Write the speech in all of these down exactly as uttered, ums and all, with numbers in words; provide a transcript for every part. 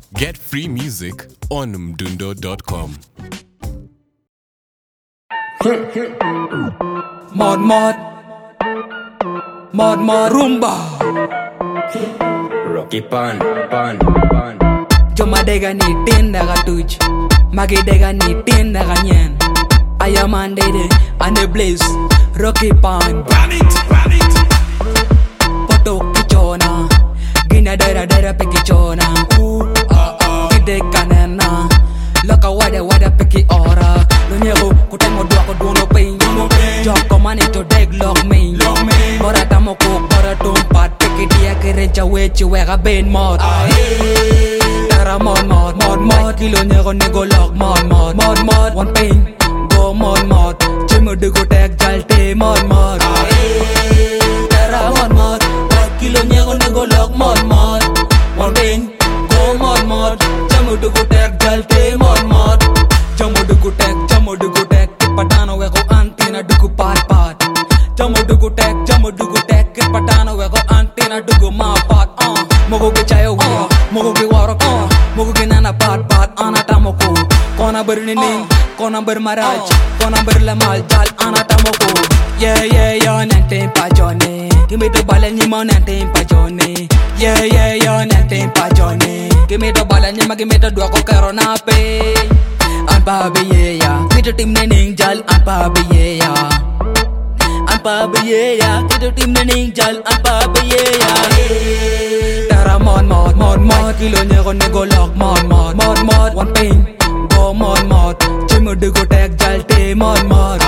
Get free music on mdundo dot com. Mod mod Mod mod rumba Rocky pan pan pan Joma dega ni tinda ga tuj Magi dega ni tinda ga nyen Ayaman dede ane blaze Rocky pan Ban it, ban it. Poto kichona Gina dera dera pe kichona Ooh ah ah Gide kanena Loka wada wada peki ora Lunyego kutengo dua ko duono pain Joko mani to deg log me Bora tamo ko bora tumpat Peki dia kerencha wechi wega ben mod Tara mod mod mod mod Kilo nyego nego log mod mod mod mod One pain go mod mod Chimu dugo teg jalte mod mod Tara mod mod Kilo nyego nego log mod mod One pain go mod mod Chimu dugo teg jalte mod mod Jamu dugu tek, jamu dugu tek Patano weko antina dugu pat pat Jamu dugu tek, jamu dugu tek Patano weko antina dugu ma pat uh. Mogo ge chayo we, uh. mogo ge warok uh. Mogo ge nana pat pat anatamoko Kona bernining, kona bermaraj uh. Kona berlemal jal anatamoko Yeah yeah yeah nante pajone Gimme to bala nyima nante pajone Yeah yeah yeah nante pajone Gimme to bala nyima gimme to dua ko karona pe Anpa biyeya Kita tim nening jal anpa biyeya Anpa biyeya Kita tim nening jal anpa biyeya Tara mod mod mod mod Kilo nyego nego log mod mod mod mod One pain go mod mod Chimu dugo tek jal te mod mod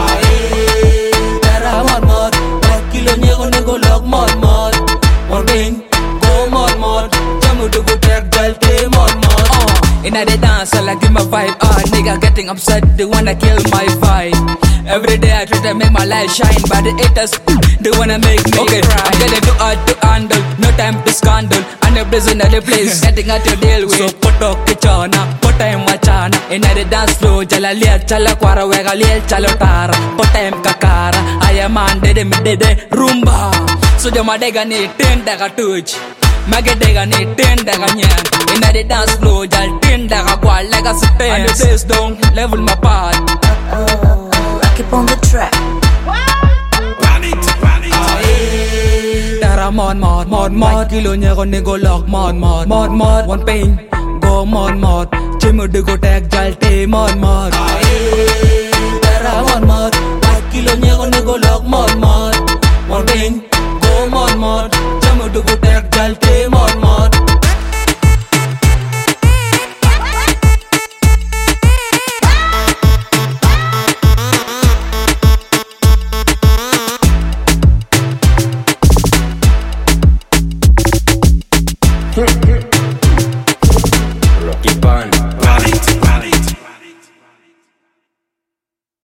Tara mod mod Kilo nyego nego log mod mod One pain go mod mod Chimu dugo tek jal te mod mod Inna the dance, I like give my vibe. Ah, nigga getting upset, they wanna kill my vibe. Every day I try to make my light shine, but the haters, they wanna make me okay, cry. I'm getting too hard to handle, no time to scandal. And the place in the place, getting at your deal with. So put up kichona, put time wachana. Inna the dance floor, jala liya, jala kwara wega liya, jalo tara. Put time kakara, I am man dede me dede rumba. So jama dega ni tinda ka tuj. Mage dega ni tinda ka nyan. Inna the dance floor, jal tinda ka kwa lega spin. And the bass down, level my part. Keep on the track. Ban it, ban it. Tara mod mod mod mod Kilo nyego nego log mod mod mod mod One pain go mod mod Chimu dugo teg jalte mod mod Tara mod mod Kilo nyego nego log mod mod One pain go mod mod Chimu dugo teg jalte mod mod Rocky pan